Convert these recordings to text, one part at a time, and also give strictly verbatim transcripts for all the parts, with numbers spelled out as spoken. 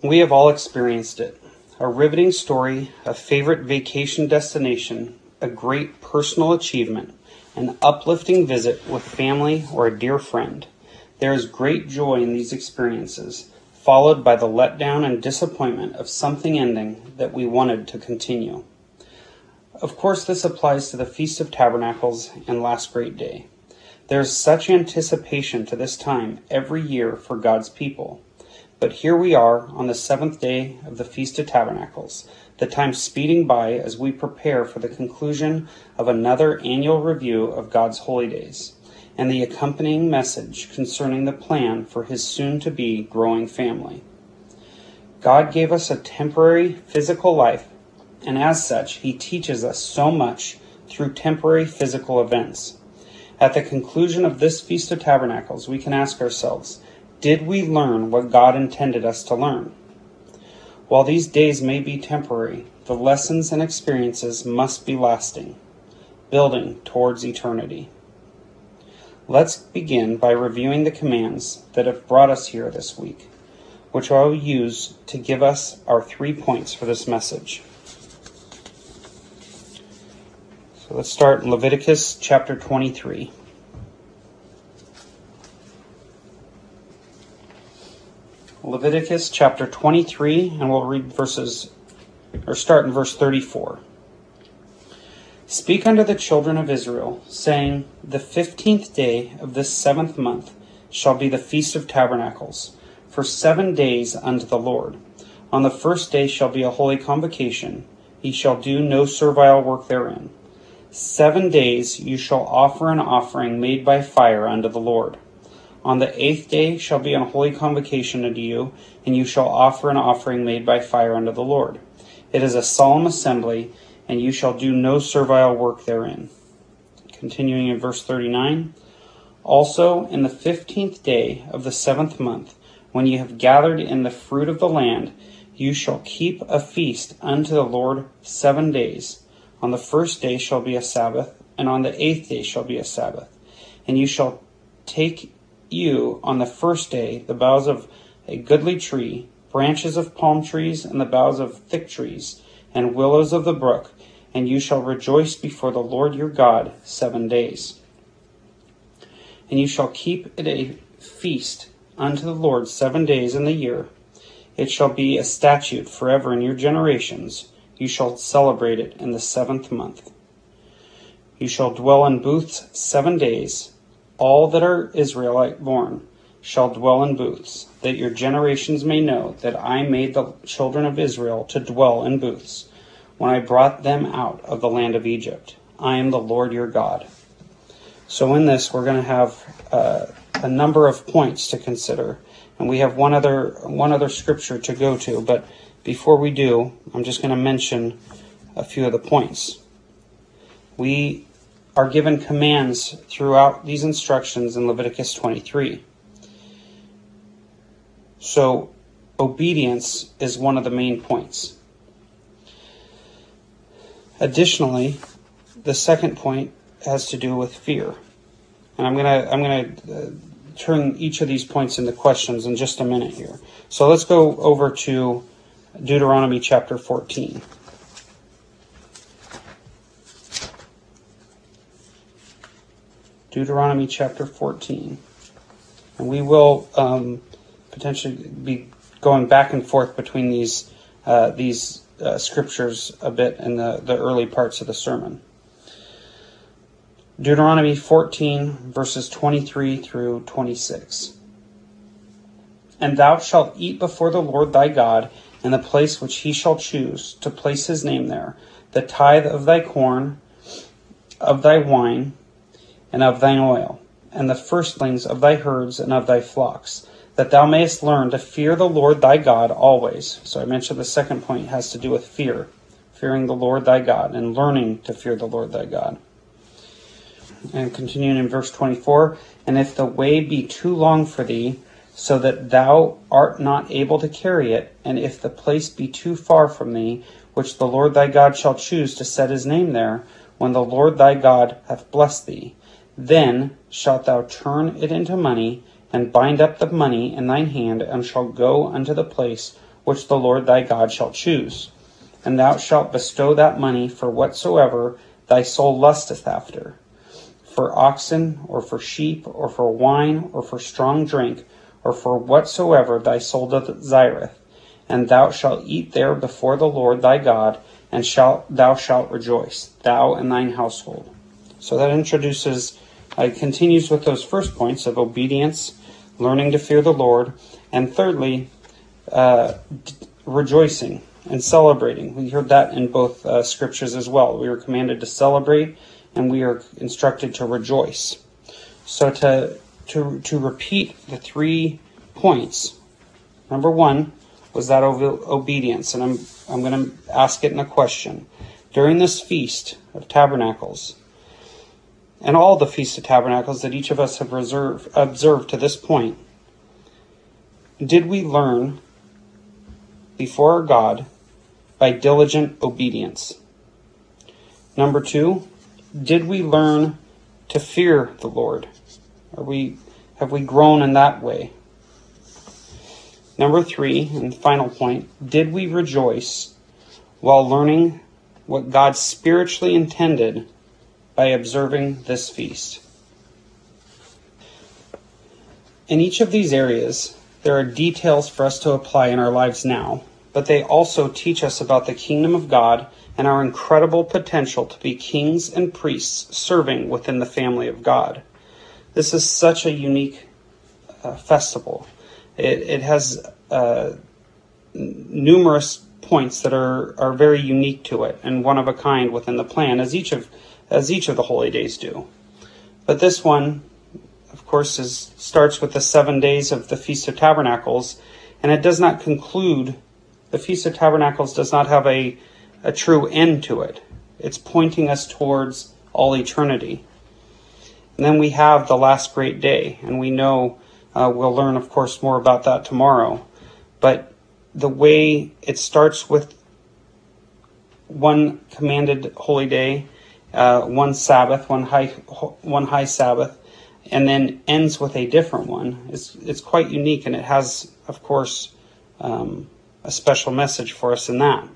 We have all experienced it. A riveting story, a favorite vacation destination, a great personal achievement, an uplifting visit with family or a dear friend. There is great joy in these experiences, followed by the letdown and disappointment of something ending that we wanted to continue. Of course, this applies to the Feast of Tabernacles and Last Great Day. There is such anticipation to this time every year for God's people. But here we are on the seventh day of the Feast of Tabernacles, the time speeding by as we prepare for the conclusion of another annual review of God's holy days, and the accompanying message concerning the plan for his soon-to-be growing family. God gave us a temporary physical life, and as such, he teaches us so much through temporary physical events. At the conclusion of this Feast of Tabernacles, we can ask ourselves, did we learn what God intended us to learn? While these days may be temporary, the lessons and experiences must be lasting, building towards eternity. Let's begin by reviewing the commands that have brought us here this week, which I will use to give us our three points for this message. So let's start in Leviticus chapter twenty-three. Leviticus chapter twenty-three, and we'll read verses, or start in verse thirty-four. Speak unto the children of Israel, saying, The fifteenth day of this seventh month shall be the Feast of Tabernacles, for seven days unto the Lord. On the first day shall be a holy convocation. Ye shall do no servile work therein. Seven days you shall offer an offering made by fire unto the Lord. On the eighth day shall be an holy convocation unto you, and you shall offer an offering made by fire unto the Lord. It is a solemn assembly, and you shall do no servile work therein. Continuing in verse thirty-nine. Also in the fifteenth day of the seventh month, when ye have gathered in the fruit of the land, you shall keep a feast unto the Lord seven days. On the first day shall be a Sabbath, and on the eighth day shall be a Sabbath. And you shall take you on the first day the boughs of a goodly tree, branches of palm trees, and the boughs of thick trees, and willows of the brook, and you shall rejoice before the Lord your God seven days. And you shall keep it a feast unto the Lord seven days in the year. It shall be a statute forever in your generations. You shall celebrate it in the seventh month. You shall dwell in booths seven days. All that are Israelite born shall dwell in booths, that your generations may know that I made the children of Israel to dwell in booths, when I brought them out of the land of Egypt. I am the Lord your God. So in this, we're going to have uh, a number of points to consider, and we have one other one other scripture to go to, but before we do, I'm just going to mention a few of the points. We are given commands throughout these instructions in Leviticus twenty-three. So, obedience is one of the main points. Additionally, the second point has to do with fear. And I'm going to I'm going to uh, turn each of these points into questions in just a minute here. So let's go over to Deuteronomy chapter fourteen. Deuteronomy chapter fourteen. And we will um, potentially be going back and forth between these uh, these uh, scriptures a bit in the, the early parts of the sermon. Deuteronomy fourteen, verses twenty-three through twenty-six. And thou shalt eat before the Lord thy God in the place which he shall choose to place his name there, the tithe of thy corn, of thy wine, and of thine oil, and the firstlings of thy herds and of thy flocks, that thou mayest learn to fear the Lord thy God always. So I mentioned the second point has to do with fear, fearing the Lord thy God, and learning to fear the Lord thy God. And continuing in verse twenty-four, and if the way be too long for thee, so that thou art not able to carry it, and if the place be too far from thee, which the Lord thy God shall choose to set his name there, when the Lord thy God hath blessed thee, then shalt thou turn it into money, and bind up the money in thine hand, and shall go unto the place which the Lord thy God shall choose. And thou shalt bestow that money for whatsoever thy soul lusteth after, for oxen, or for sheep, or for wine, or for strong drink, or for whatsoever thy soul desireth. And thou shalt eat there before the Lord thy God, and shalt thou shalt rejoice, thou and thine household. So that introduces, uh, continues with those first points of obedience, learning to fear the Lord, and thirdly, uh, d- rejoicing and celebrating. We heard that in both uh, scriptures as well. We are commanded to celebrate, and we are instructed to rejoice. So to to to repeat the three points. Number one was that of obedience, and I'm I'm going to ask it in a question. During this Feast of Tabernacles, and all the Feast of Tabernacles that each of us have reserved, observed to this point, did we learn before our God by diligent obedience? Number two, did we learn to fear the Lord? Are we have we grown in that way? Number three, and final point, did we rejoice while learning what God spiritually intended by observing this feast? In each of these areas, there are details for us to apply in our lives now, but they also teach us about the kingdom of God and our incredible potential to be kings and priests serving within the family of God. This is such a unique uh, festival. It, it has uh, numerous points that are, are very unique to it and one of a kind within the plan, as each of as each of the holy days do. But this one, of course, is starts with the seven days of the Feast of Tabernacles, and it does not conclude. The Feast of Tabernacles does not have a, a true end to it. It's pointing us towards all eternity. And then we have the last great day, and we know uh, we'll learn, of course, more about that tomorrow. But the way it starts with one commanded holy day, uh, one Sabbath, one high, one high Sabbath, and then ends with a different one, it's, it's quite unique, and it has, of course, um, a special message for us in that.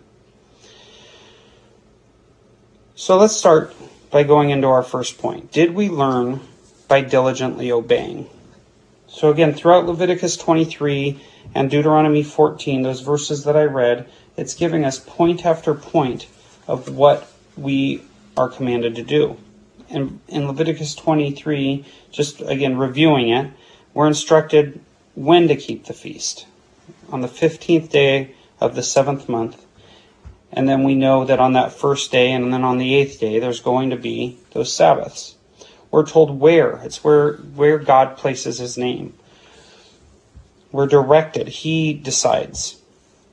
So let's start by going into our first point. Did we learn by diligently obeying? So again, throughout Leviticus twenty-three and Deuteronomy fourteen, those verses that I read, it's giving us point after point of what we are commanded to do. And in Leviticus twenty-three, just again reviewing it, we're instructed when to keep the feast. On the fifteenth day of the seventh month. And then we know that on that first day and then on the eighth day, there's going to be those Sabbaths. We're told where. It's where, where God places his name. We're directed. He decides.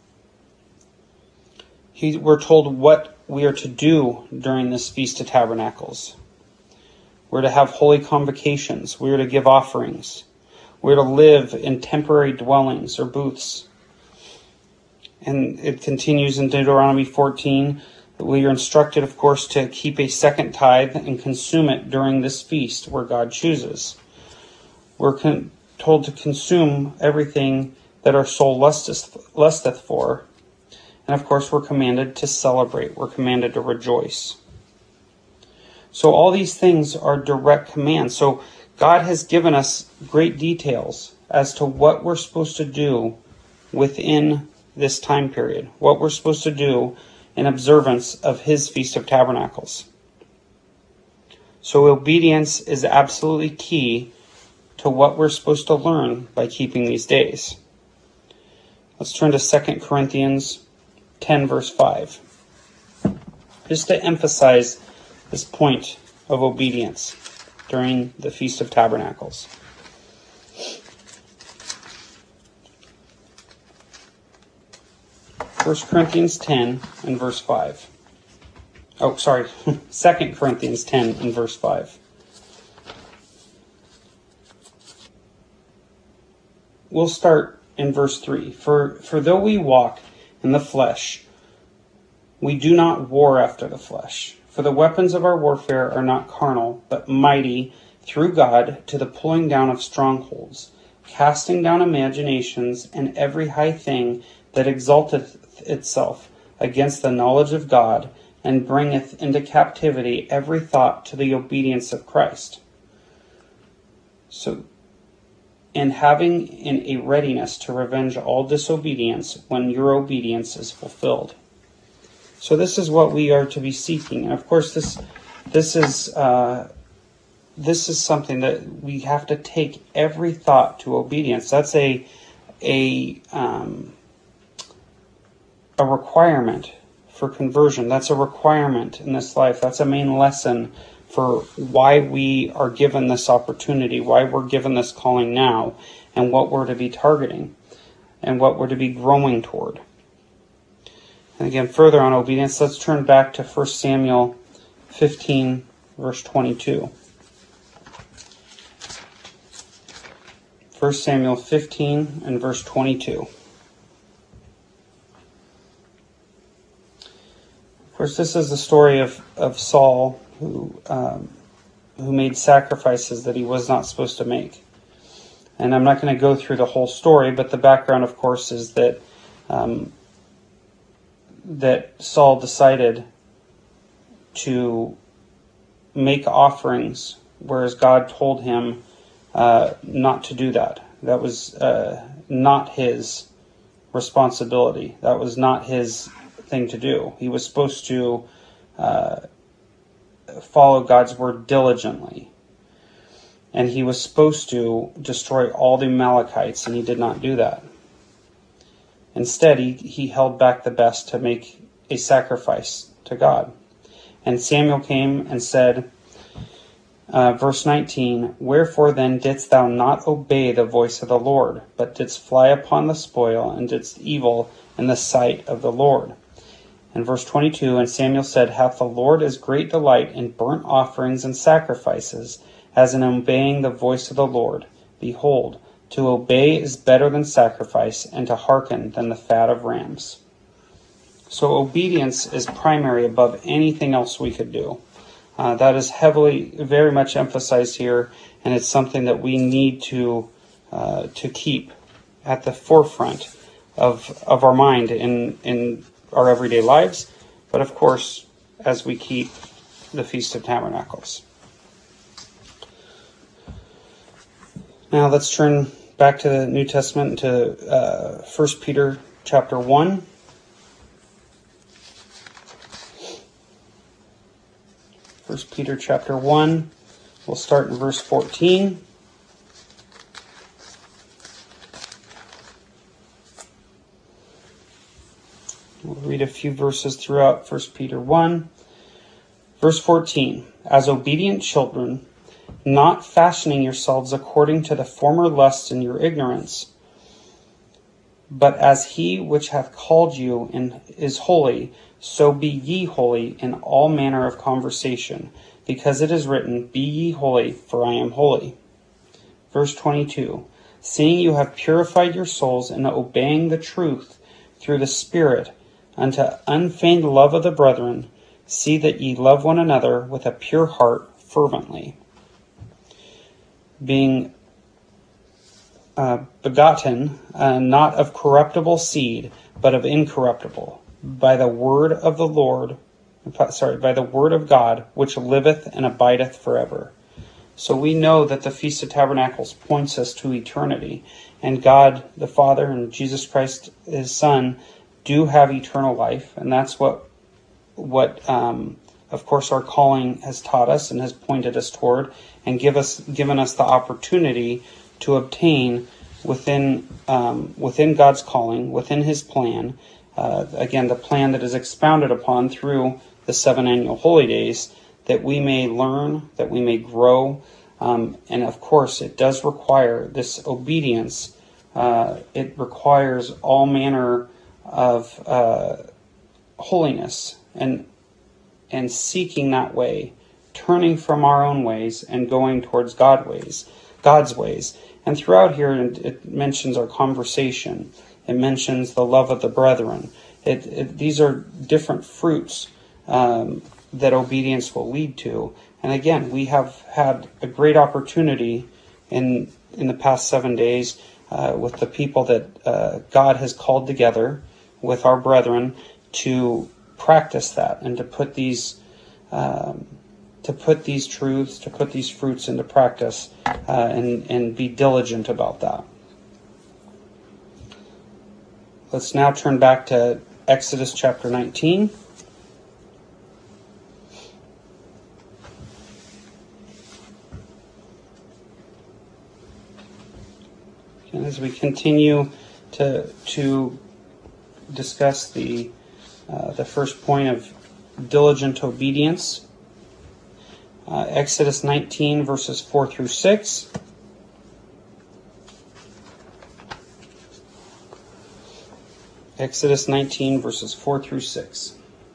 He, we're told what we are to do during this Feast of Tabernacles. We're to have holy convocations. We're to give offerings. We're to live in temporary dwellings or booths. And it continues in Deuteronomy fourteen. We are instructed, of course, to keep a second tithe and consume it during this feast where God chooses. We're con- told to consume everything that our soul lusteth, lusteth for. And, of course, we're commanded to celebrate. We're commanded to rejoice. So all these things are direct commands. So God has given us great details as to what we're supposed to do within this time period, what we're supposed to do in observance of his Feast of Tabernacles. So obedience is absolutely key to what we're supposed to learn by keeping these days. Let's turn to Second Corinthians ten, verse five. Just to emphasize this point of obedience during the Feast of Tabernacles. First Corinthians ten and verse five. Oh, sorry. Second Corinthians ten and verse five. We'll start in verse three. For, for though we walk in the flesh, we do not war after the flesh. For the weapons of our warfare are not carnal, but mighty through God to the pulling down of strongholds, casting down imaginations and every high thing that exalteth itself against the knowledge of God, and bringeth into captivity every thought to the obedience of Christ. So, and having in a readiness to revenge all disobedience when your obedience is fulfilled. So this is what we are to be seeking. And of course, this this is uh, this is something that we have to take every thought to obedience. That's a a um, a requirement for conversion. That's a requirement in this life. That's a main lesson for why we are given this opportunity, why we're given this calling now, and what we're to be targeting, and what we're to be growing toward. And again, further on obedience, let's turn back to First Samuel fifteen, verse twenty-two. First Samuel fifteen and verse twenty-two. Of course, this is the story of, of Saul, who um, who made sacrifices that he was not supposed to make. And I'm not going to go through the whole story, but the background, of course, is that um, that Saul decided to make offerings, whereas God told him uh, not to do that. That was uh, not his responsibility. That was not his thing to do. He was supposed to uh, follow God's word diligently. And he was supposed to destroy all the Amalekites, and he did not do that. Instead, he, he held back the best to make a sacrifice to God. And Samuel came and said, uh, verse nineteen, "Wherefore then didst thou not obey the voice of the Lord, but didst fly upon the spoil, and didst evil in the sight of the Lord?" And verse twenty-two, "And Samuel said, Hath the Lord as great delight in burnt offerings and sacrifices as in obeying the voice of the Lord? Behold, to obey is better than sacrifice, and to hearken than the fat of rams." So obedience is primary above anything else we could do. Uh, that is heavily, very much emphasized here, and it's something that we need to uh, to keep at the forefront of of our mind in in our everyday lives, but of course, as we keep the Feast of Tabernacles. Now let's turn back to the New Testament, to uh, First Peter chapter one. First Peter chapter one, we'll start in verse fourteen. We'll read a few verses throughout First Peter one. Verse fourteen, "As obedient children, not fashioning yourselves according to the former lusts in your ignorance, but as he which hath called you in is holy, so be ye holy in all manner of conversation, because it is written, Be ye holy, for I am holy." Verse twenty-two, "Seeing you have purified your souls in obeying the truth through the Spirit, unto unfeigned love of the brethren, see that ye love one another with a pure heart fervently, being uh, begotten, uh, not of corruptible seed, but of incorruptible, by the word of the Lord, sorry, by the word of God, which liveth and abideth forever." So we know that the Feast of Tabernacles points us to eternity, and God the Father and Jesus Christ, his Son, do have eternal life, and that's what, what um, of course, our calling has taught us and has pointed us toward, and give us given us the opportunity to obtain within um, within God's calling, within His plan. Uh, again, the plan that is expounded upon through the seven annual holy days, that we may learn, that we may grow, um, and of course, it does require this obedience. Uh, it requires all manner of uh, holiness and and seeking that way, turning from our own ways and going towards God ways, God's ways. And throughout here, it mentions our conversation. It mentions the love of the brethren. It, it, these are different fruits um, that obedience will lead to. And again, we have had a great opportunity in in the past seven days uh, with the people that uh, God has called together, with our brethren, to practice that and to put these um, to put these truths, to put these fruits into practice, uh, and and be diligent about that. Let's now turn back to Exodus chapter nineteen. And as we continue to to discuss the uh, the first point of diligent obedience, uh, Exodus nineteen verses four through six. Exodus nineteen verses four through six.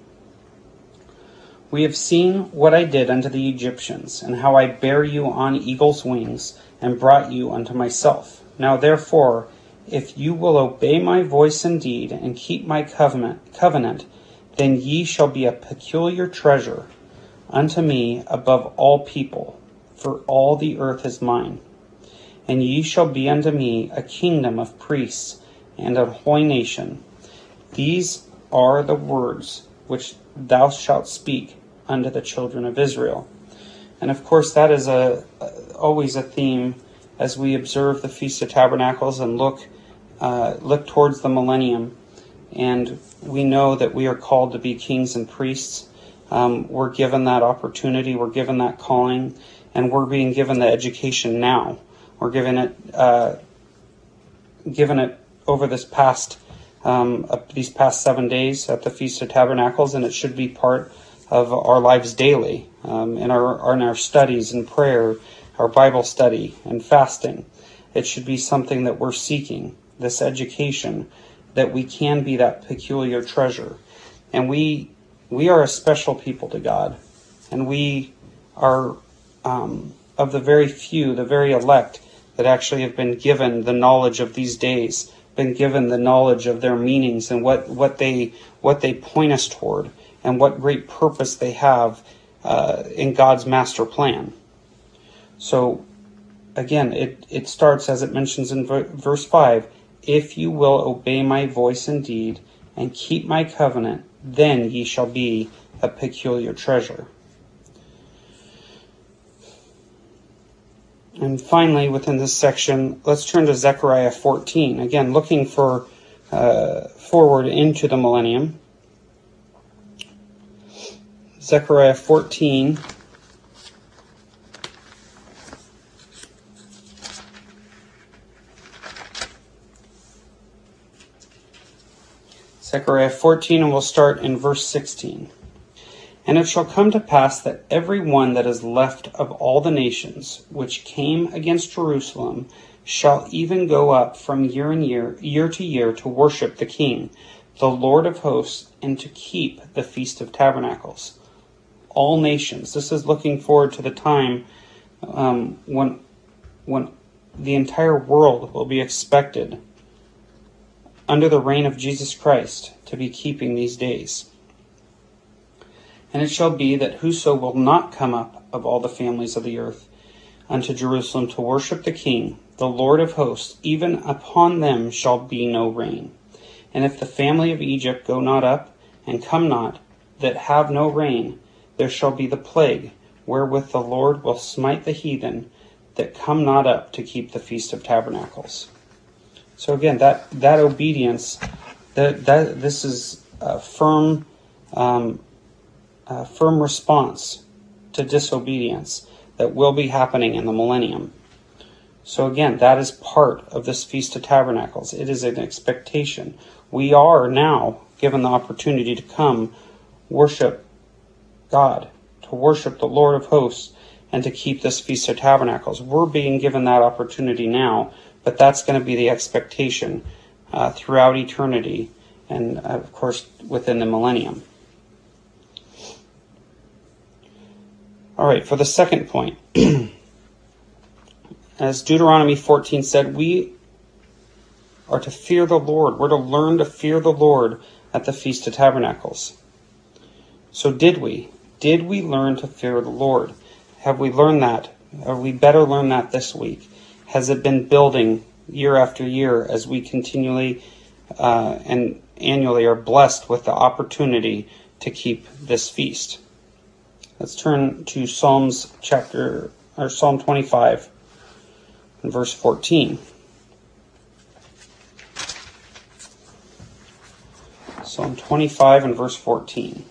We have seen what I did unto the Egyptians, and how I bare you on eagle's wings, and brought you unto myself. Now therefore, if you will obey my voice indeed, and keep my covenant, covenant, then ye shall be a peculiar treasure unto me above all people, for all the earth is mine. And ye shall be unto me a kingdom of priests, and a holy nation. These are the words which thou shalt speak unto the children of Israel. And of course, that is a, always a theme as we observe the Feast of Tabernacles and look uh, look towards the millennium. And we know that we are called to be kings and priests. Um, we're given that opportunity. We're given that calling, and we're being given the education now. We're given it, uh, given it over this past um, uh, these past seven days at the Feast of Tabernacles, and it should be part of our lives daily, um, in our in our studies and prayer, our Bible study and fasting. It should be something that we're seeking, this education, that we can be that peculiar treasure. And we we are a special people to God. And we are um, of the very few, the very elect, that actually have been given the knowledge of these days, been given the knowledge of their meanings and what, what they what they point us toward, and what great purpose they have uh, in God's master plan. So, again, it, it starts, as it mentions in verse five, if you will obey my voice indeed, and keep my covenant, then ye shall be a peculiar treasure. And finally, within this section, let's turn to Zechariah fourteen. Again, looking for uh, forward into the millennium. Zechariah fourteen. Zechariah fourteen, and we'll start in verse sixteen. And it shall come to pass that every one that is left of all the nations which came against Jerusalem shall even go up from year and year, year to year, to worship the King, the Lord of hosts, and to keep the Feast of Tabernacles. All nations. This is looking forward to the time um, when when the entire world will be expected, under the reign of Jesus Christ, to be keeping these days. And it shall be that whoso will not come up of all the families of the earth unto Jerusalem to worship the King, the Lord of hosts, even upon them shall be no rain. And if the family of Egypt go not up, and come not, that have no rain, there shall be the plague, wherewith the Lord will smite the heathen that come not up to keep the Feast of Tabernacles. So again, that, that obedience, that, that this is a firm, um, a firm response to disobedience that will be happening in the millennium. So again, that is part of this Feast of Tabernacles. It is an expectation. We are now given the opportunity to come worship God, to worship the Lord of hosts, and to keep this Feast of Tabernacles. We're being given that opportunity now, but that's going to be the expectation uh, throughout eternity, and uh, of course within the millennium. All right, for the second point, as Deuteronomy fourteen said, we are to fear the Lord. We're to learn to fear the Lord at the Feast of Tabernacles. So did we? Did we learn to fear the Lord? Have we learned that? Have we better learn that this week? Has it been building year after year as we continually uh, and annually are blessed with the opportunity to keep this feast. Let's turn to Psalms chapter or Psalm twenty-five and verse fourteen. Psalm twenty-five and verse fourteen.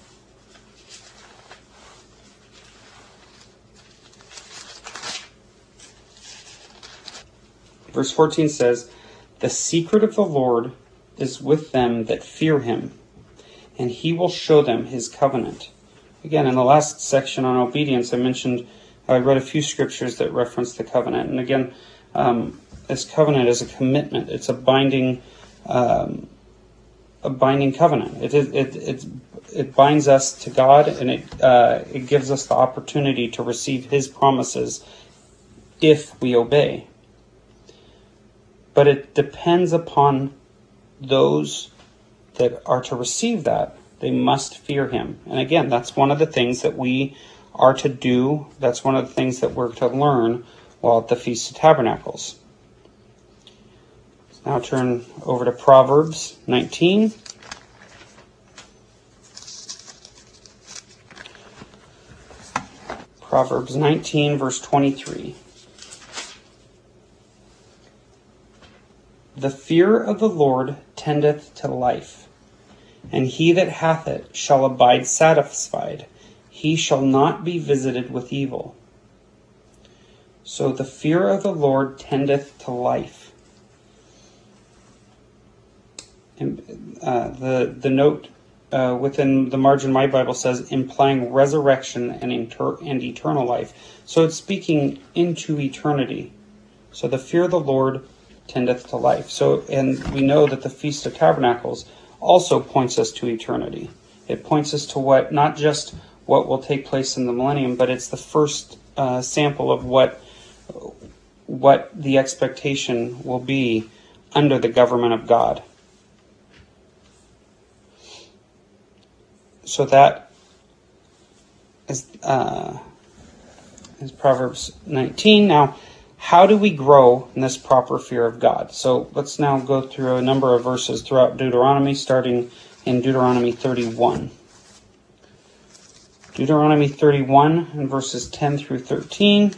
Verse fourteen says, "The secret of the Lord is with them that fear him, and he will show them his covenant." Again, in the last section on obedience, I mentioned, I read a few scriptures that reference the covenant. And again, um, this covenant is a commitment. It's a binding um, a binding covenant. It, it, it, it, it binds us to God, and it, uh, it gives us the opportunity to receive his promises if we obey. But it depends upon those that are to receive that. They must fear him. And again, that's one of the things that we are to do. That's one of the things that we're to learn while at the Feast of Tabernacles. Now turn over to Proverbs nineteen. Proverbs nineteen, verse twenty-three. "The fear of the Lord tendeth to life, and he that hath it shall abide satisfied. He shall not be visited with evil." So the fear of the Lord tendeth to life. And uh, the the note uh, within the margin of my Bible says, implying resurrection and, inter- and eternal life. So it's speaking into eternity. So the fear of the Lord tendeth to life. So, and we know that the Feast of Tabernacles also points us to eternity. It points us to what, not just what will take place in the millennium, but it's the first uh, sample of what what the expectation will be under the government of God. So that is, uh, is Proverbs nineteen. Now, how do we grow in this proper fear of God? So let's now go through a number of verses throughout Deuteronomy, starting in Deuteronomy thirty-one. Deuteronomy thirty-one and verses ten through thirteen.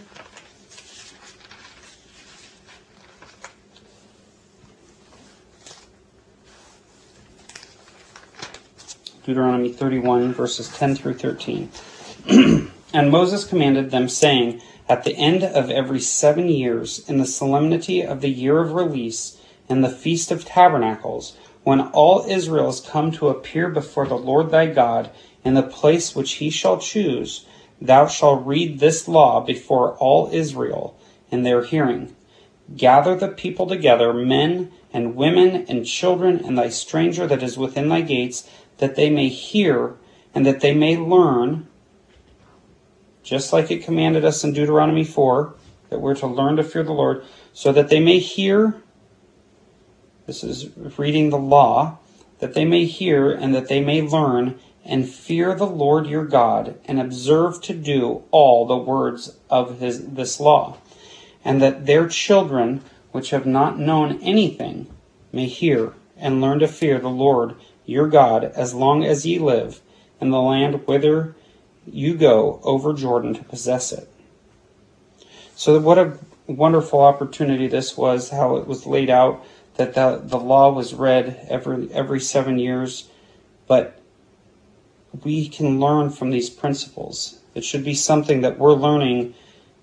Deuteronomy thirty-one, verses ten through thirteen. "And Moses commanded them, saying, At the end of every seven years, in the solemnity of the year of release, in the Feast of Tabernacles, when all Israel is come to appear before the Lord thy God, in the place which he shall choose, thou shalt read this law before all Israel in their hearing. Gather the people together, men and women and children, and thy stranger that is within thy gates, that they may hear and that they may learn," just like it commanded us in Deuteronomy four, that we're to learn to fear the Lord, "so that they may hear," this is reading the law, "that they may hear and that they may learn, and fear the Lord your God, and observe to do all the words of his this law, and that their children, which have not known anything, may hear and learn to fear the Lord your God, as long as ye live in the land whither you go over Jordan to possess it." So what a wonderful opportunity this was, how it was laid out, that the, the law was read every every seven years. But we can learn from these principles. It should be something that we're learning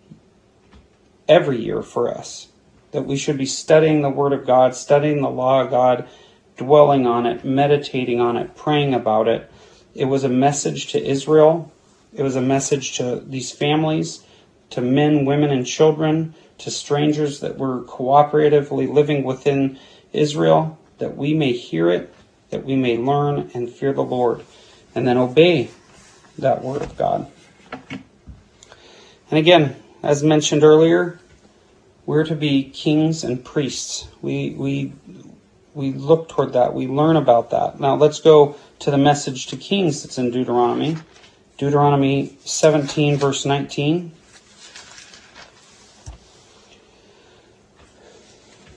every year for us. That we should be studying the Word of God, studying the law of God, dwelling on it, meditating on it, praying about it. It was a message to Israel. It was a message to these families, to men, women, and children, to strangers that were cooperatively living within Israel, that we may hear it, that we may learn and fear the Lord, and then obey that Word of God. And again, as mentioned earlier, we're to be kings and priests. We we we look toward that. We learn about that. Now let's go to the message to kings that's in Deuteronomy. Deuteronomy seventeen, verse nineteen.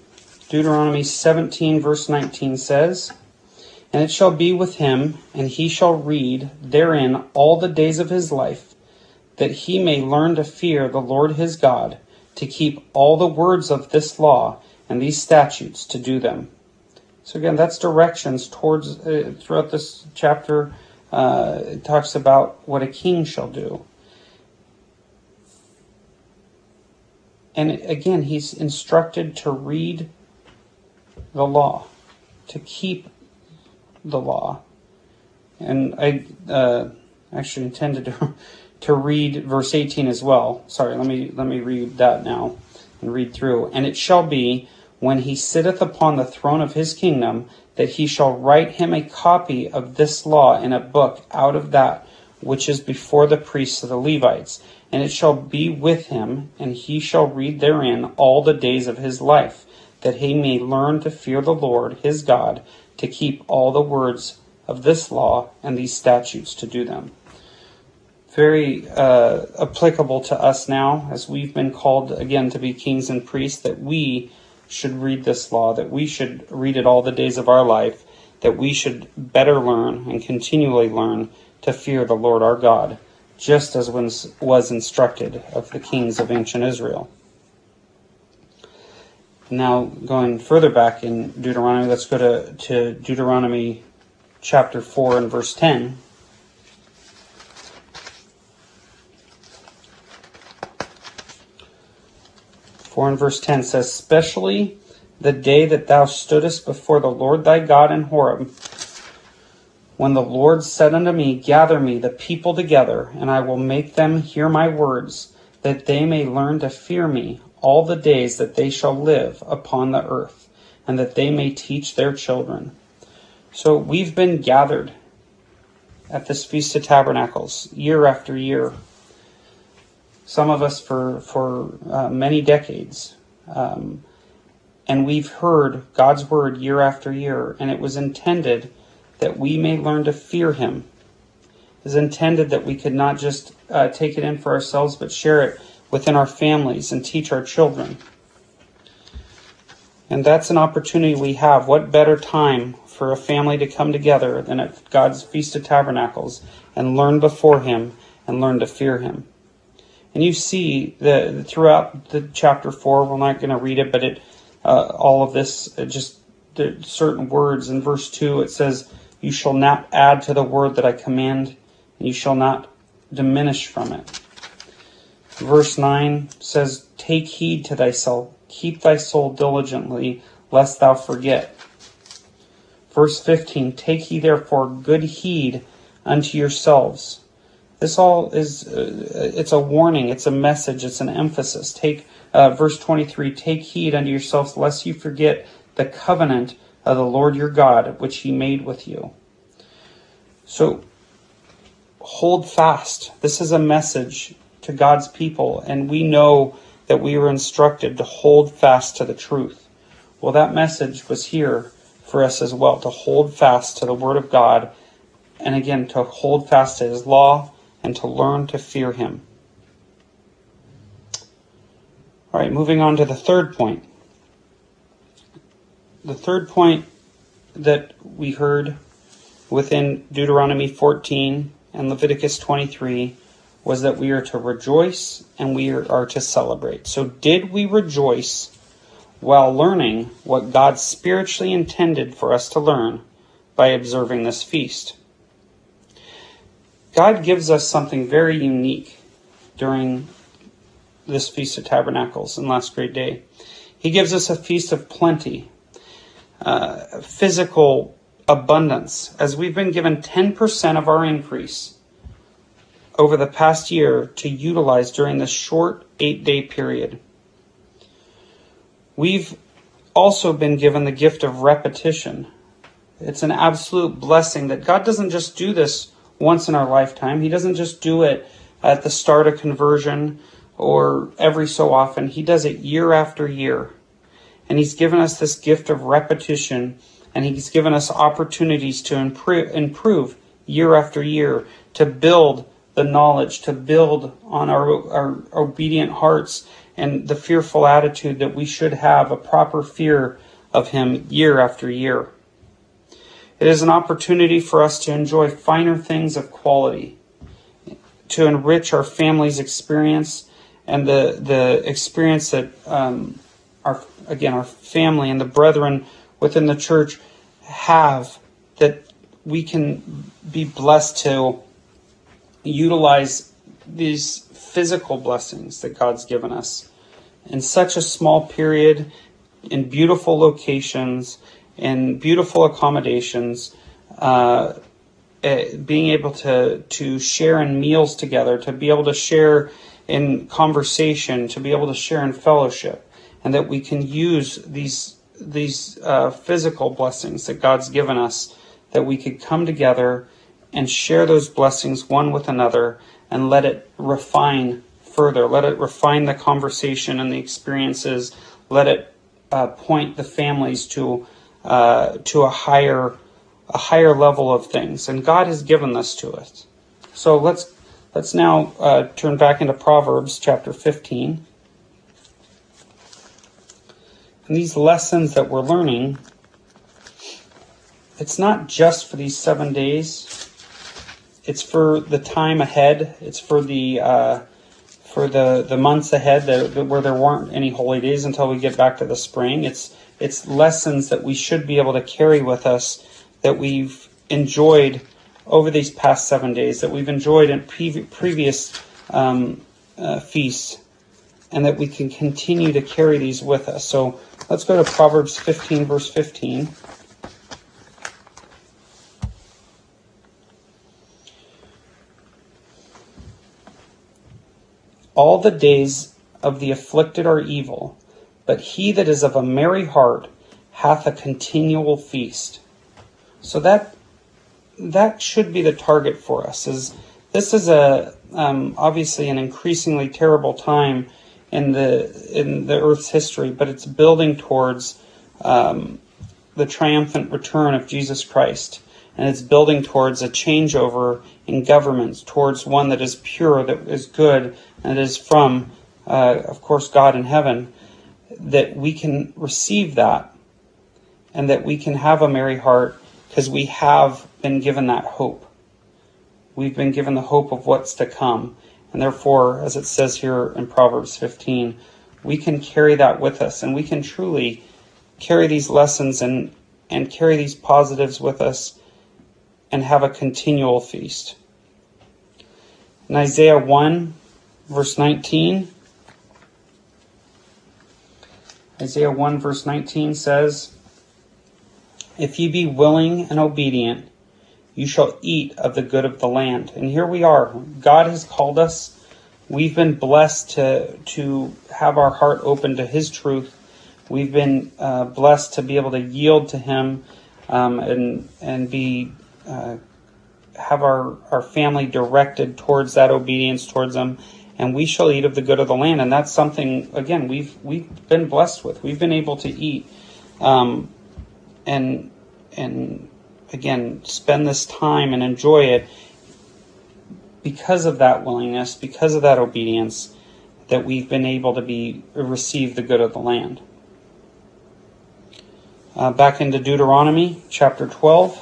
Deuteronomy seventeen, verse nineteen says, "And it shall be with him, and he shall read therein all the days of his life, that he may learn to fear the Lord his God, to keep all the words of this law and these statutes to do them." So again, that's directions towards, uh, throughout this chapter, uh, it talks about what a king shall do. And again, he's instructed to read the law, to keep the law. And I uh, actually intended to, to read verse eighteen as well. Sorry, let me let me read that now and read through. "And it shall be, when he sitteth upon the throne of his kingdom, that he shall write him a copy of this law in a book out of that which is before the priests of the Levites. And it shall be with him, and he shall read therein all the days of his life, that he may learn to fear the Lord his God, to keep all the words of this law and these statutes to do them." Very uh, applicable to us now, as we've been called again to be kings and priests, that we should read this law, that we should read it all the days of our life, that we should better learn and continually learn to fear the Lord our God, just as was instructed of the kings of ancient Israel. Now, going further back in Deuteronomy, let's go to, to Deuteronomy chapter four and verse ten. four and verse ten says, "Especially the day that thou stoodest before the Lord thy God in Horeb, when the Lord said unto me, Gather me the people together, and I will make them hear my words, that they may learn to fear me all the days that they shall live upon the earth, and that they may teach their children." So we've been gathered at this Feast of Tabernacles year after year. Some of us for, for uh, many decades. Um, and we've heard God's word year after year, and it was intended that we may learn to fear him. It was intended that we could not just uh, take it in for ourselves, but share it within our families and teach our children. And that's an opportunity we have. What better time for a family to come together than at God's Feast of Tabernacles and learn before him and learn to fear him. And you see that throughout the chapter four, we're not going to read it, but it uh, all of this, uh, just the certain words. In verse two, it says, "You shall not add to the word that I command, and you shall not diminish from it." Verse nine says, "Take heed to thyself, keep thy soul diligently, lest thou forget." Verse fifteen, "Take ye therefore good heed unto yourselves." This all is, uh, it's a warning, it's a message, it's an emphasis. Take, uh, verse twenty-three, "Take heed unto yourselves, lest you forget the covenant of the Lord your God, which he made with you." So, hold fast. This is a message to God's people, and we know that we were instructed to hold fast to the truth. Well, that message was here for us as well, to hold fast to the Word of God, and again, to hold fast to his law, and to learn to fear him. All right, moving on to the third point. The third point that we heard within Deuteronomy fourteen and Leviticus twenty-three was that we are to rejoice and we are to celebrate. So did we rejoice while learning what God spiritually intended for us to learn by observing this feast? God gives us something very unique during this Feast of Tabernacles and Last Great Day. He gives us a feast of plenty, uh, physical abundance, as we've been given ten percent of our increase over the past year to utilize during this short eight-day period. We've also been given the gift of repetition. It's an absolute blessing that God doesn't just do this once in our lifetime. He doesn't just do it at the start of conversion or every so often. He does it year after year. And he's given us this gift of repetition, and he's given us opportunities to improve, improve year after year, to build the knowledge, to build on our, our obedient hearts and the fearful attitude that we should have, a proper fear of him year after year. It is an opportunity for us to enjoy finer things of quality, to enrich our family's experience and the, the experience that um, our, again, our family and the brethren within the church have, that we can be blessed to utilize these physical blessings that God's given us in such a small period, in beautiful locations, in beautiful accommodations, uh, being able to, to share in meals together, to be able to share in conversation, to be able to share in fellowship, and that we can use these these uh, physical blessings that God's given us, that we could come together and share those blessings one with another and let it refine further. Let it refine the conversation and the experiences. Let it uh, point the families to uh, to a higher a higher level of things. And God has given this to us. So let's let's now uh, turn back into Proverbs chapter fifteen. And these lessons that we're learning, it's not just for these seven days. It's for the time ahead. It's for the uh, for the, the months ahead that, where there weren't any holy days until we get back to the spring. It's it's lessons that we should be able to carry with us, that we've enjoyed over these past seven days, that we've enjoyed in pre- previous um, uh, feasts, and that we can continue to carry these with us. So let's go to Proverbs fifteen, verse fifteen. All the days of the afflicted are evil, but he that is of a merry heart hath a continual feast. So that that should be the target for us. Is this is a um, obviously an increasingly terrible time in the in the earth's history, but it's building towards um, the triumphant return of Jesus Christ, and it's building towards a changeover in governments, towards one that is pure, that is good, and is from, uh, of course, God in heaven. That we can receive that, and that we can have a merry heart, because we have been given that hope. We've been given the hope of what's to come. And therefore, as it says here in Proverbs fifteen, we can carry that with us, and we can truly carry these lessons and, and carry these positives with us and have a continual feast. In Isaiah one, verse nineteen, Isaiah one, verse nineteen says, "If ye be willing and obedient, you shall eat of the good of the land." And here we are. God has called us. We've been blessed to, to have our heart open to His truth. We've been uh, blessed to be able to yield to Him um, and and be uh, have our, our family directed towards that obedience towards Him. And we shall eat of the good of the land. And that's something, again, we've we've been blessed with. We've been able to eat um, and and again, spend this time and enjoy it because of that willingness, because of that obedience, that we've been able to be receive the good of the land. Uh, back into Deuteronomy chapter twelve.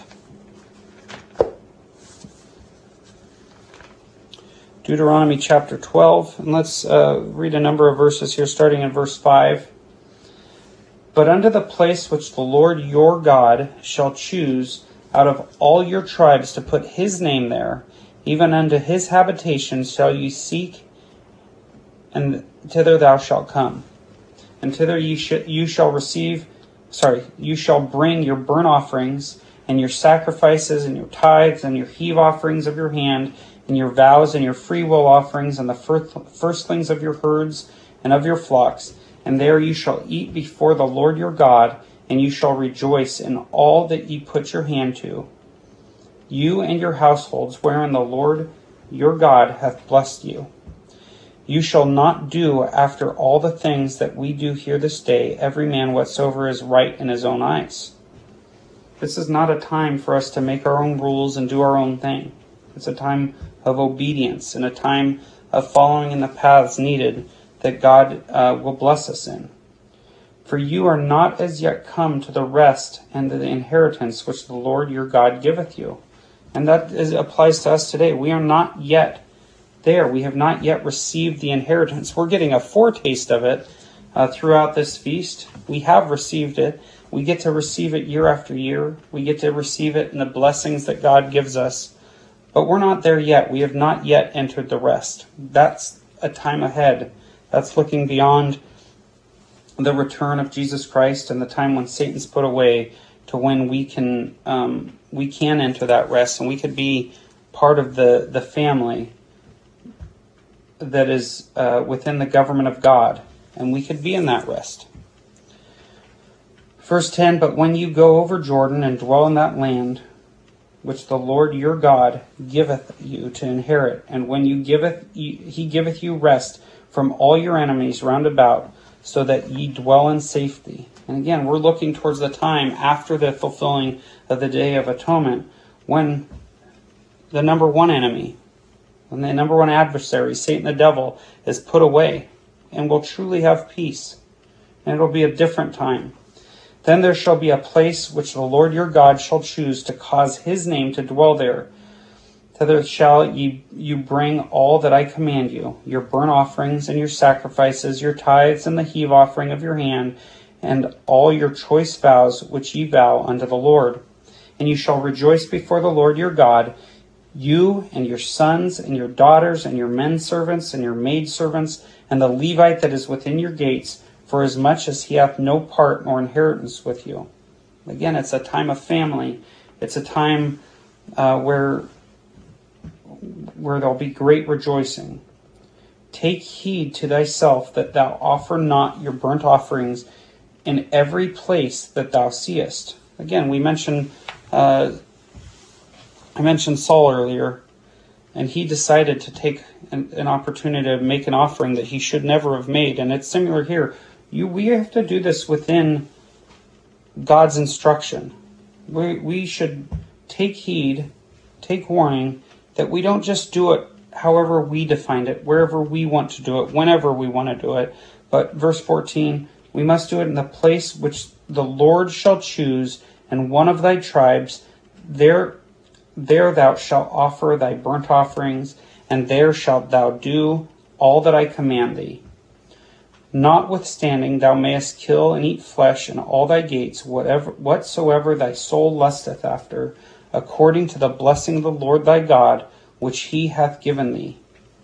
Deuteronomy chapter twelve, and let's uh, read a number of verses here, starting in verse five. "But unto the place which the Lord your God shall choose out of all your tribes to put His name there, even unto His habitation shall ye seek, and thither thou shalt come. And thither you, sh- you shall receive, sorry, you shall bring your burnt offerings, and your sacrifices, and your tithes, and your heave offerings of your hand, and your vows, and your freewill offerings, and the first, firstlings of your herds, and of your flocks. And there you shall eat before the Lord your God, and you shall rejoice in all that ye put your hand to, you and your households, wherein the Lord your God hath blessed you. You shall not do after all the things that we do here this day, every man whatsoever is right in his own eyes." This is not a time for us to make our own rules and do our own thing. It's a time of obedience and a time of following in the paths needed that God uh, will bless us in. For you are not as yet come to the rest and the inheritance which the Lord your God giveth you. And that is, applies to us today. We are not yet there. We have not yet received the inheritance. We're getting a foretaste of it uh, throughout this feast. We have received it. We get to receive it year after year. We get to receive it in the blessings that God gives us. But we're not there yet. We have not yet entered the rest. That's a time ahead. That's looking beyond the return of Jesus Christ and the time when Satan's put away to when we can um, we can enter that rest, and we could be part of the, the family that is uh, within the government of God, and we could be in that rest. Verse ten, but when you go over Jordan and dwell in that land which the Lord your God giveth you to inherit, and when you giveth he giveth you rest from all your enemies round about, so that ye dwell in safety. And again, we're looking towards the time after the fulfilling of the Day of Atonement, when the number one enemy, when the number one adversary, Satan the devil, is put away, and we'll truly have peace. And it'll be a different time. Then there shall be a place which the Lord your God shall choose to cause his name to dwell there. Thither shall ye you bring all that I command you, your burnt offerings and your sacrifices, your tithes and the heave offering of your hand, and all your choice vows which ye vow unto the Lord. And you shall rejoice before the Lord your God, you and your sons and your daughters and your men servants and your maid servants, and the Levite that is within your gates, for as much as he hath no part nor inheritance with you. Again, it's a time of family. It's a time uh, where where there'll be great rejoicing. Take heed to thyself that thou offer not your burnt offerings in every place that thou seest. Again, we mentioned, uh, I mentioned Saul earlier, and he decided to take an, an opportunity to make an offering that he should never have made. And it's similar here. You, we have to do this within God's instruction. We, we should take heed, take warning, that we don't just do it however we defined it, wherever we want to do it, whenever we want to do it. But verse fourteen, we must do it in the place which the Lord shall choose, and one of thy tribes, there, there thou shalt offer thy burnt offerings, and there shalt thou do all that I command thee. Notwithstanding, thou mayest kill and eat flesh in all thy gates, whatever whatsoever thy soul lusteth after, according to the blessing of the Lord thy God, which he hath given thee.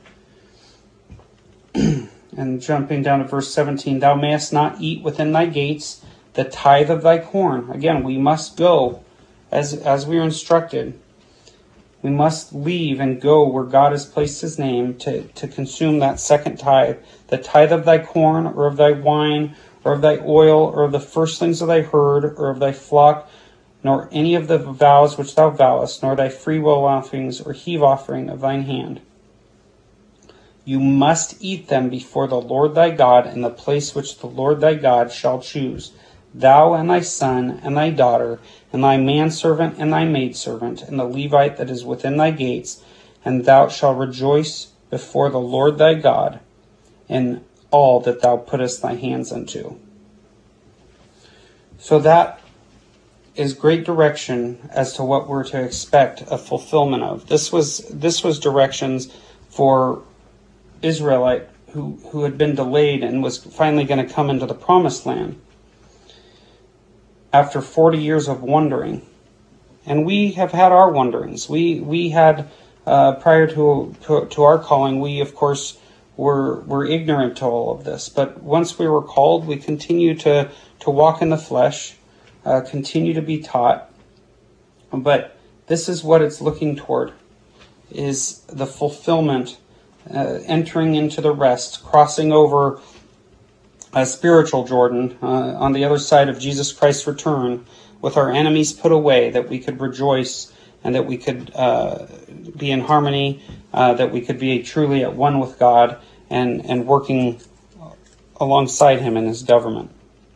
And jumping down to verse seventeen, thou mayest not eat within thy gates the tithe of thy corn. Again, we must go as, as we are instructed. We must leave and go where God has placed his name to, to consume that second tithe. The tithe of thy corn, or of thy wine, or of thy oil, or of the firstlings of thy herd, or of thy flock, nor any of the vows which thou vowest, nor thy freewill offerings or heave offering of thine hand. You must eat them before the Lord thy God in the place which the Lord thy God shall choose, thou and thy son and thy daughter, and thy manservant and thy maidservant, and the Levite that is within thy gates, and thou shalt rejoice before the Lord thy God in all that thou puttest thy hands unto. So that is great direction as to what we're to expect a fulfillment of. This was this was directions for Israelite who, who had been delayed and was finally going to come into the promised land after forty years of wandering. And we have had our wanderings. We we had uh, prior to, to to our calling, we of course were were ignorant to all of this. But once we were called, we continue to to walk in the flesh. Uh, continue to be taught, but this is what it's looking toward, is the fulfillment, uh, entering into the rest, crossing over a spiritual Jordan uh, on the other side of Jesus Christ's return, with our enemies put away, that we could rejoice and that we could uh, be in harmony, uh, that we could be truly at one with God and, and working alongside him in his government.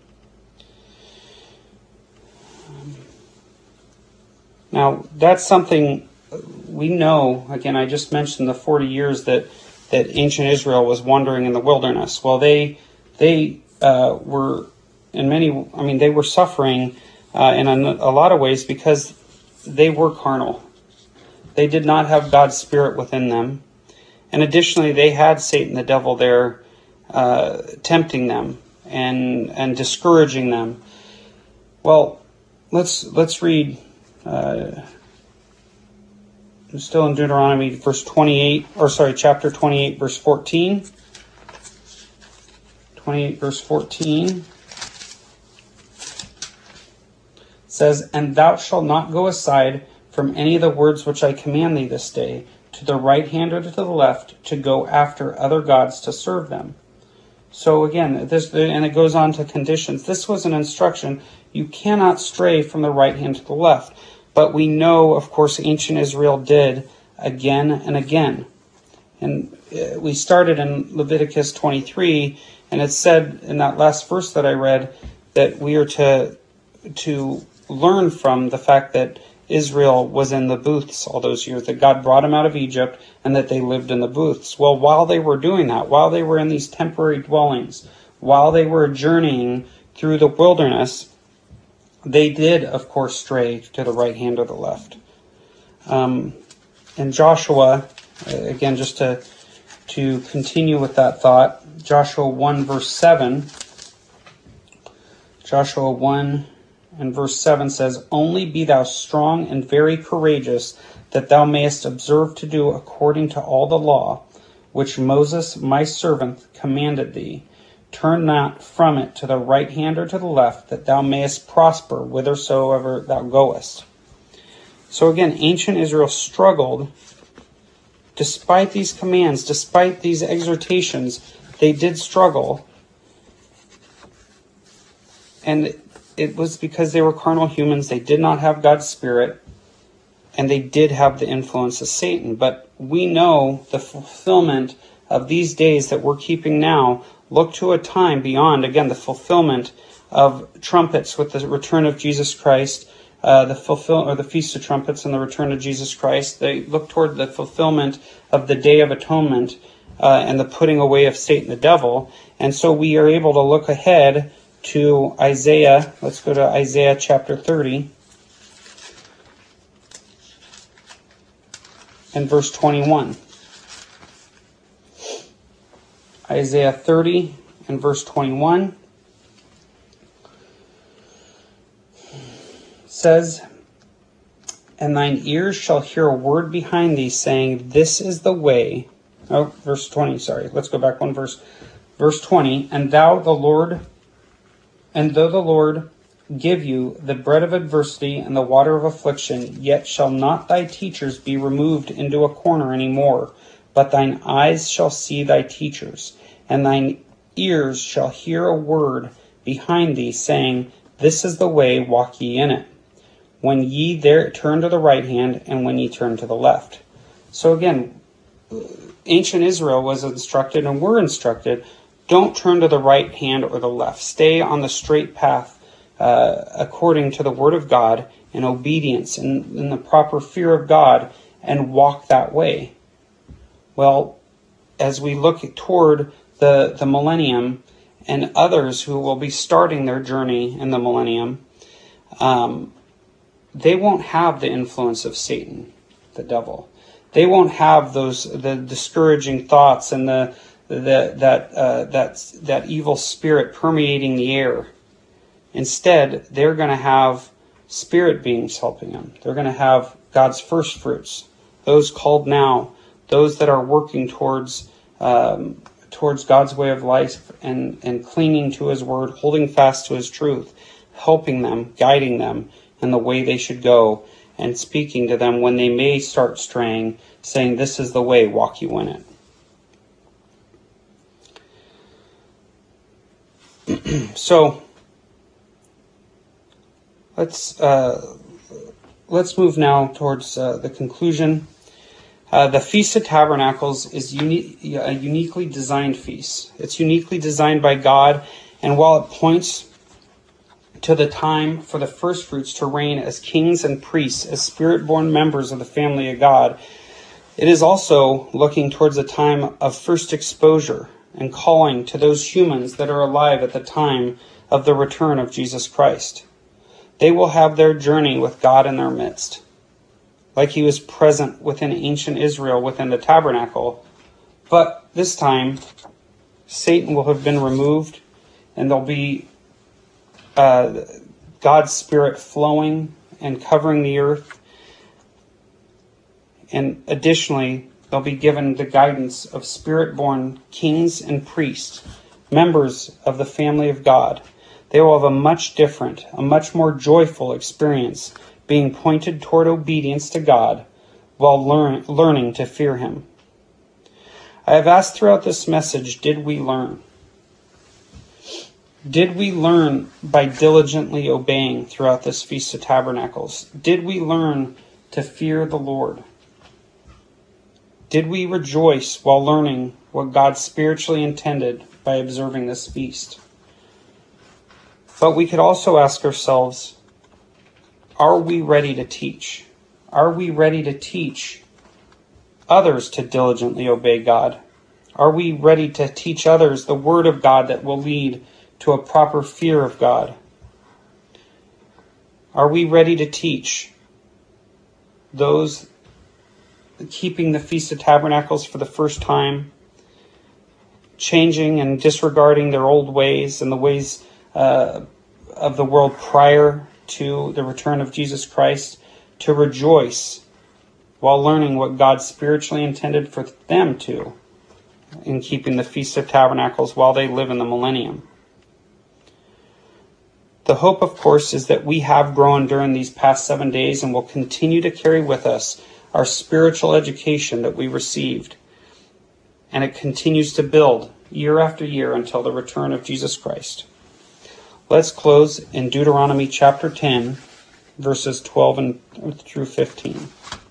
Now, that's something we know. Again, I just mentioned the forty years that, that ancient Israel was wandering in the wilderness. Well, they they uh, were in many, I mean, they were suffering uh, in a, a lot of ways because they were carnal. They did not have God's Spirit within them. And additionally, they had Satan, the devil, there uh, tempting them and and discouraging them. Well, let's let's read. Uh, I'm still in Deuteronomy, verse twenty-eight, or sorry, chapter twenty-eight, verse fourteen. twenty-eight, verse fourteen. Says, "And thou shalt not go aside from any of the words which I command thee this day, to the right hand or to the left, to go after other gods to serve them." So again, this, and it goes on to conditions. This was an instruction. You cannot stray from the right hand to the left. But we know, of course, ancient Israel did again and again. And we started in Leviticus twenty-three, and it said in that last verse that I read that we are to to learn from the fact that Israel was in the booths all those years, that God brought them out of Egypt and that they lived in the booths. Well, while they were doing that, while they were in these temporary dwellings, while they were journeying through the wilderness, they did, of course, stray to the right hand or the left. Um, and Joshua, again, just to, to continue with that thought, Joshua one, verse seven, Joshua one and verse seven says, "Only be thou strong and very courageous, that thou mayest observe to do according to all the law, which Moses my servant commanded thee. Turn not from it to the right hand or to the left, that thou mayest prosper whithersoever thou goest." So again, ancient Israel struggled. Despite these commands, despite these exhortations, they did struggle. And it was because they were carnal humans. They did not have God's Spirit, and they did have the influence of Satan. But we know the fulfillment of these days that we're keeping now look to a time beyond, again, the fulfillment of trumpets with the return of Jesus Christ, uh, the fulfill or the Feast of Trumpets and the return of Jesus Christ. They look toward the fulfillment of the Day of Atonement uh, and the putting away of Satan the devil. And so we are able to look ahead to Isaiah. Let's go to Isaiah chapter thirty and verse twenty-one. Isaiah thirty and verse twenty-one says, "And thine ears shall hear a word behind thee, saying, This is the way." Oh, verse twenty, sorry. Let's go back one verse. Verse twenty, "And thou, the Lord, and though the Lord give you the bread of adversity and the water of affliction, yet shall not thy teachers be removed into a corner any more, but thine eyes shall see thy teachers, and thine ears shall hear a word behind thee, saying, This is the way, walk ye in it. When ye there turn to the right hand, and when ye turn to the left." So again, ancient Israel was instructed, and were instructed, don't turn to the right hand or the left. Stay on the straight path uh, according to the Word of God, in obedience, in, in the proper fear of God, and walk that way. Well, as we look toward the, the millennium and others who will be starting their journey in the millennium, um, they won't have the influence of Satan, the devil. They won't have those the discouraging thoughts and the, the that uh, that that evil spirit permeating the air. Instead, they're going to have spirit beings helping them. They're going to have God's first fruits, those called now, those that are working towards um, towards God's way of life and, and clinging to His word, holding fast to His truth, helping them, guiding them in the way they should go, and speaking to them when they may start straying, saying, "This is the way, walk you in it." So let's uh, let's move now towards uh, the conclusion. Uh, the Feast of Tabernacles is uni- a uniquely designed feast. It's uniquely designed by God, and while it points to the time for the first fruits to reign as kings and priests, as spirit-born members of the family of God, it is also looking towards a time of first exposure and calling to those humans that are alive at the time of the return of Jesus Christ. They will have their journey with God in their midst, like he was present within ancient Israel within the tabernacle. But this time, Satan will have been removed, and there'll be uh, God's Spirit flowing and covering the earth. And additionally, they'll be given the guidance of Spirit-born kings and priests, members of the family of God. They will have a much different, a much more joyful experience, being pointed toward obedience to God while learn, learning to fear him. I have asked throughout this message, did we learn? Did we learn by diligently obeying throughout this Feast of Tabernacles? Did we learn to fear the Lord? Did we rejoice while learning what God spiritually intended by observing this feast? But we could also ask ourselves, are we ready to teach? Are we ready to teach others to diligently obey God? Are we ready to teach others the word of God that will lead to a proper fear of God? Are we ready to teach those keeping the Feast of Tabernacles for the first time, changing and disregarding their old ways and the ways uh, of the world prior to the return of Jesus Christ, to rejoice while learning what God spiritually intended for them to in keeping the Feast of Tabernacles while they live in the millennium? The hope, of course, is that we have grown during these past seven days and will continue to carry with us our spiritual education that we received. And it continues to build year after year until the return of Jesus Christ. Let's close in Deuteronomy chapter ten, verses twelve and through fifteen.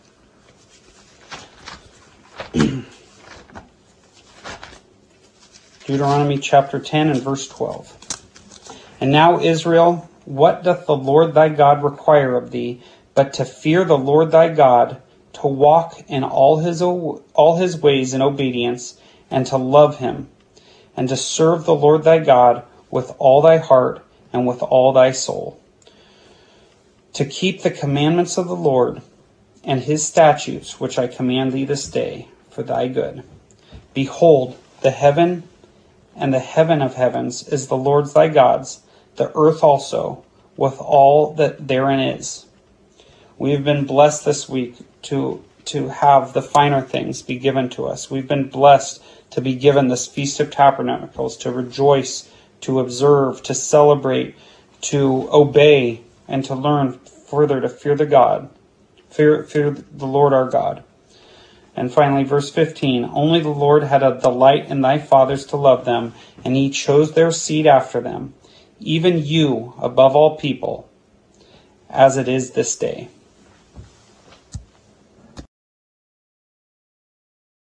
Deuteronomy chapter ten and verse twelve. And now, Israel, what doth the Lord thy God require of thee, but to fear the Lord thy God, to walk in all his all his ways in obedience, and to love him, and to serve the Lord thy God with all thy heart and with all thy soul, to keep the commandments of the Lord and his statutes, which I command thee this day, for thy good. Behold, the heaven and the heaven of heavens is the Lord's thy God's, the earth also, with all that therein is. We have been blessed this week to, to have the finer things be given to us. We've been blessed to be given this Feast of Tabernacles, to rejoice, to observe, to celebrate, to obey, and to learn further to fear the God, fear, fear the Lord our God. And finally, verse fifteen, only the Lord had a delight in thy fathers to love them, and he chose their seed after them, even you above all people, as it is this day.